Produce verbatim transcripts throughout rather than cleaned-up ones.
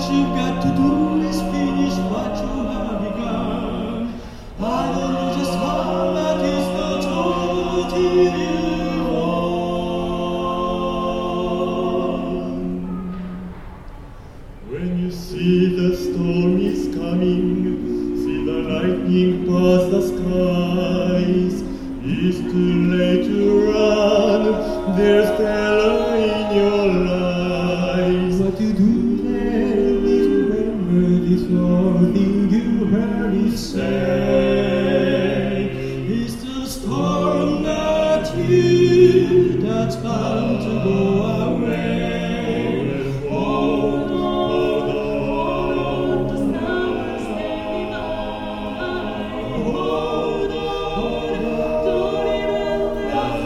you've got to do is finish what you have begun. I don't know just how that is the totally wrong. When you see the storm is coming, see the lightning pass the skies. It's too late to run, there's terror in your lies. What you do then is remember this one thing you heard me say. It's the storm, not you, that's bound to go away. Hold on, hold on, the sun is standing by. Hold on, hold on, don't even die.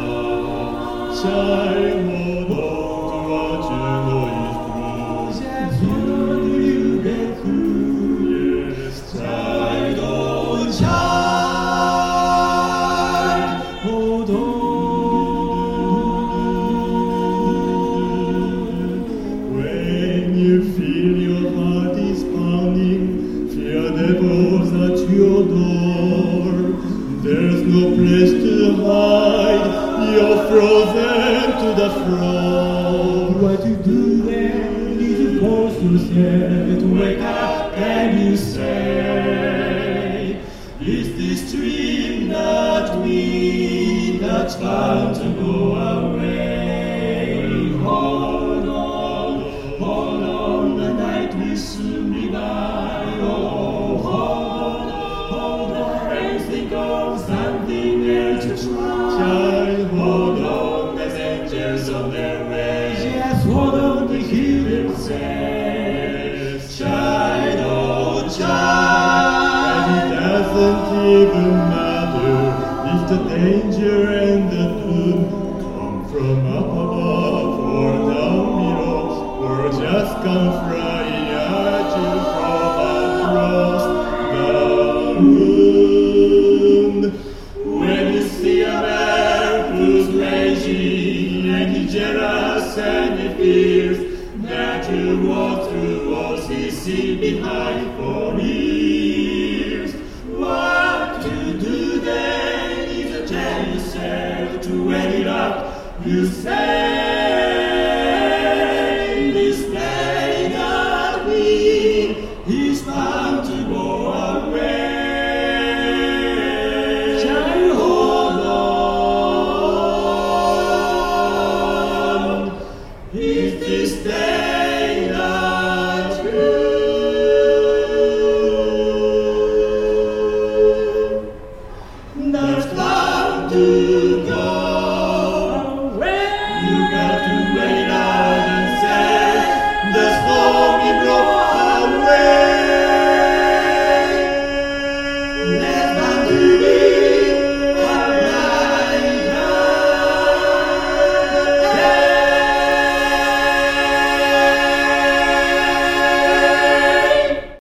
Child, hold on to what you know is true. Just hold on till you get through. Yes, Child, oh child, hold on. when you feel your heart is pounding, fear devils at your door. There's no place to hide, you're frozen to the floor. What you do then is you force yourself to wake up and you say, is this dream not me that's bound to go away? Hold on, hold on, the night will soon be by. Oh, hold on, hold on, and think of something else to try. Child, Hold on, there's angels on their way. Just hold on to hear them say, child, oh and child. it doesn't even matter if the danger and the doom come from up above or down below, or just come flying at you from across the room. When you see a man who's raging and he's jealous and he fears that you walk through walls he's seen behind for years, what to do then is to tell yourself to wait it up. You say.